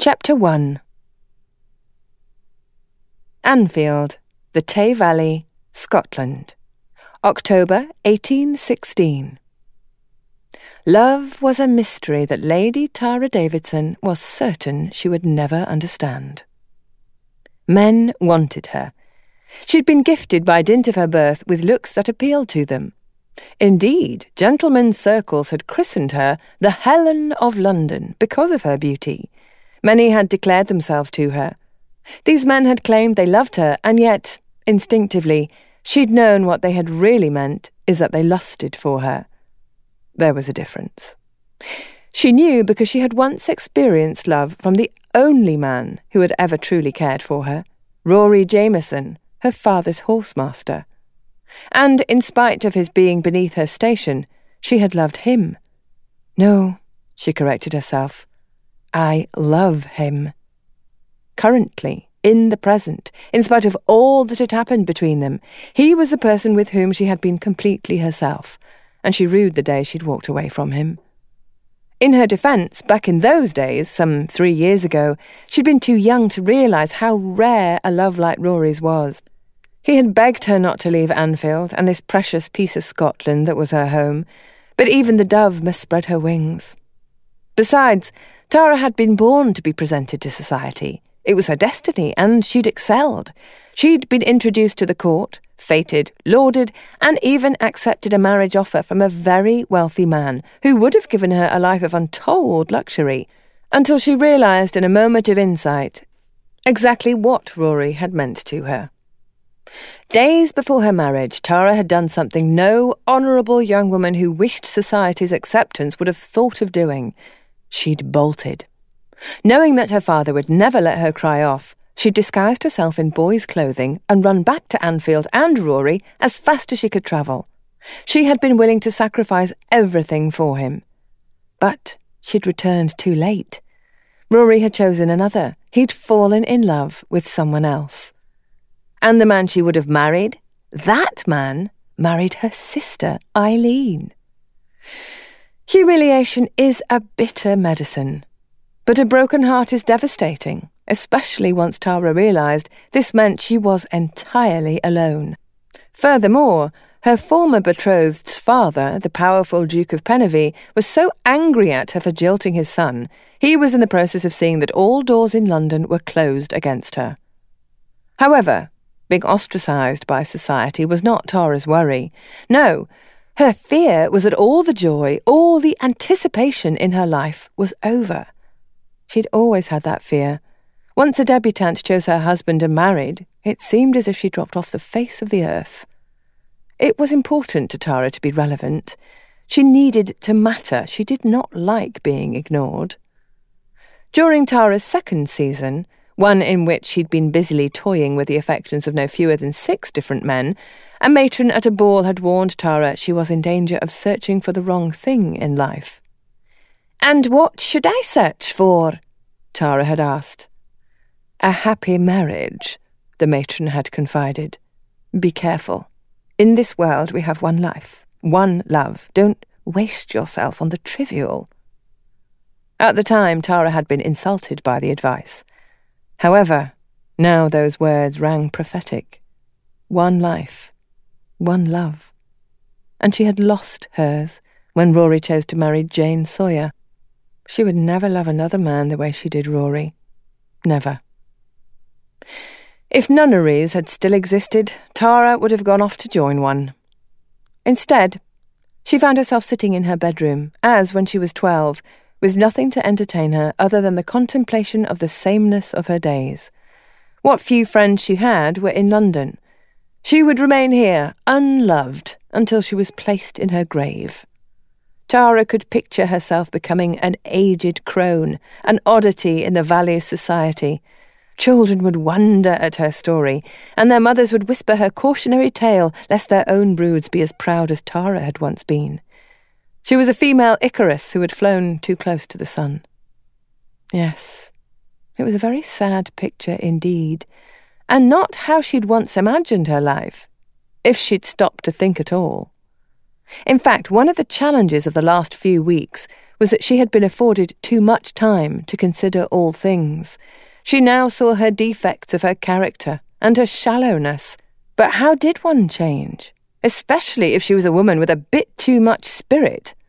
Chapter 1. Anfield, the Tay Valley, Scotland, October 1816. Love was a mystery that Lady Tara Davidson was certain she would never understand. Men wanted her. She'd been gifted by dint of her birth with looks that appealed to them. Indeed, gentlemen's circles had christened her the Helen of London because of her beauty. Many had declared themselves to her. These men had claimed they loved her, and yet, instinctively, she'd known what they had really meant is that they lusted for her. There was a difference. She knew because she had once experienced love from the only man who had ever truly cared for her, Rory Jameson, her father's horsemaster. And in spite of his being beneath her station, she had loved him. No, she corrected herself. I love him. Currently, in the present, in spite of all that had happened between them, he was the person with whom she had been completely herself, and she rued the day she'd walked away from him. In her defence, back in those days, some 3 years ago, she'd been too young to realise how rare a love like Rory's was. He had begged her not to leave Anfield and this precious piece of Scotland that was her home, but even the dove must spread her wings. Besides, Tara had been born to be presented to society. It was her destiny, and she'd excelled. She'd been introduced to the court, feted, lauded, and even accepted a marriage offer from a very wealthy man who would have given her a life of untold luxury, until she realised in a moment of insight exactly what Rory had meant to her. Days before her marriage, Tara had done something no honourable young woman who wished society's acceptance would have thought of doing. She'd bolted. Knowing that her father would never let her cry off, she disguised herself in boy's clothing and run back to Anfield and Rory as fast as she could travel. She had been willing to sacrifice everything for him. But she'd returned too late. Rory had chosen another. He'd fallen in love with someone else. And the man she would have married, that man married her sister, Eileen. Humiliation is a bitter medicine, but a broken heart is devastating, especially once Tara realised this meant she was entirely alone. Furthermore, her former betrothed's father, the powerful Duke of Penavy, was so angry at her for jilting his son, he was in the process of seeing that all doors in London were closed against her. However, being ostracised by society was not Tara's worry. No, her fear was that all the joy, all the anticipation in her life was over. She'd always had that fear. Once a debutante chose her husband and married, it seemed as if she dropped off the face of the earth. It was important to Tara to be relevant. She needed to matter. She did not like being ignored. During Tara's second season, one in which she'd been busily toying with the affections of no fewer than 6 different men, a matron at a ball had warned Tara she was in danger of searching for the wrong thing in life. "And what should I search for?" Tara had asked. "A happy marriage," the matron had confided. "Be careful. In this world we have one life, one love. Don't waste yourself on the trivial." At the time, Tara had been insulted by the advice. However, now those words rang prophetic. One life, one love. And she had lost hers when Rory chose to marry Jane Sawyer. She would never love another man the way she did Rory. Never. If nunneries had still existed, Tara would have gone off to join one. Instead, she found herself sitting in her bedroom, as when she was 12, with nothing to entertain her other than the contemplation of the sameness of her days. What few friends she had were in London. She would remain here, unloved, until she was placed in her grave. Tara could picture herself becoming an aged crone, an oddity in the valley's society. Children would wonder at her story, and their mothers would whisper her cautionary tale lest their own broods be as proud as Tara had once been. She was a female Icarus who had flown too close to the sun. Yes, it was a very sad picture indeed, and not how she'd once imagined her life, if she'd stopped to think at all. In fact, one of the challenges of the last few weeks was that she had been afforded too much time to consider all things. She now saw her defects of her character and her shallowness. But how did one change? Especially if she was a woman with a bit too much spirit.